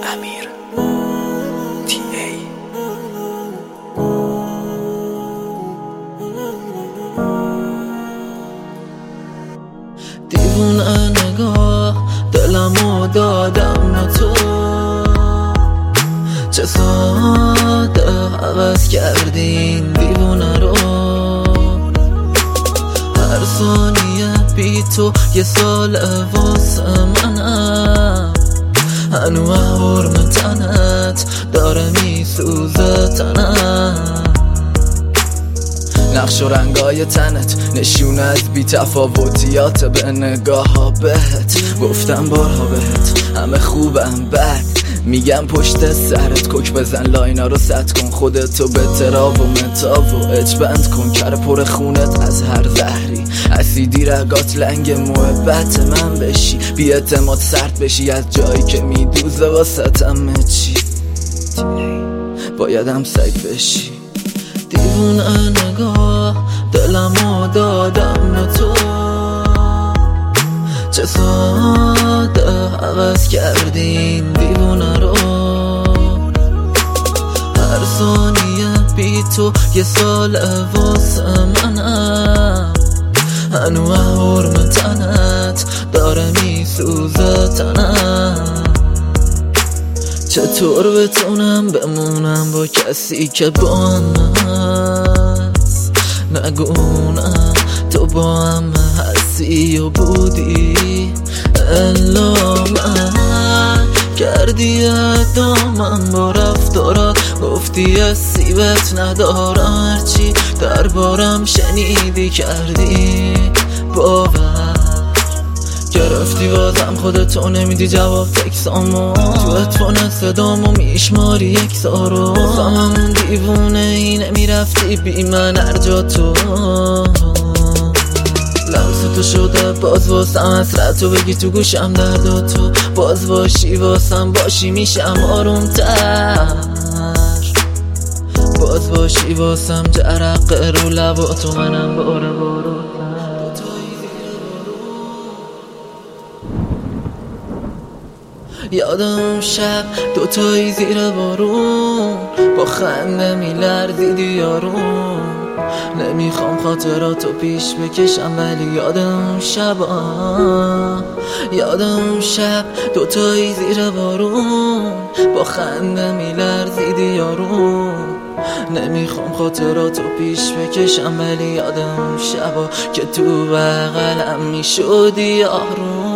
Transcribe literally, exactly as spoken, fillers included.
امیر تی ای. دیوونه نگاه دلمو دادم به تو، چه ساده عوض کردین دیوونه رو. هر ثانیه بی تو یه سال واسه منم، هنو حرم تنت داره میسوزه تنم. نقش و رنگای تنت نشون از بی تفاوتیات به نگاه ها بهت. گفتم بارها بهت همه خوبم، بد میگم پشت سرت کوک بزن، لاینا رو ست کن، خودتو به تراب و متاب و اجبند کن. کر پر خونت از هر زهری، اسیدی رگات لنگ محبت من بشی، بی اعتماد سرد بشی از جایی که میدوزه واسطم چی. بایدم سگ بشی. دیوونه نگاه دلمو دادم به تو، چه ساده عوض کردین دیوونه رو. هر ثانیه بی تو یه سال واسه منم، هنو حرم تنت داره میسوزه تنم. چطور بتونم بمونم با کسی که با هم هست؟ نگونم تو با هم هستی و بودی الا من کردی ادامم با رفتارات. گفتی از سیبت ندارم، هرچی دربارم شنیدی کردی باور. گرفتی بازم خودتو نمیدی جواب تکسامو، تو اتفان صدامو میشماری یک سارو. بازم همون دیوونه ای نمیرفتی بی من هر جا تو. لمس تو شده باز واسم حسرتو بگی تو گوشم درد تو. باز باشی واسم باشی میشم آروم تر، باز باشی واسم جرقه رو لبا تو منم باره بارو. یادم شب دوتایی زیر بارون با خنده میلرزیدی یارون. نمیخوام خاطراتو پیش بکشم ولی یادم شب آه. یادم شب دوتایی زیر بارون با خنده میلرزیدی یارون. نمیخوام خاطراتو پیش بکشم ولی یادم شبا که تو بغلم میشدی یارون.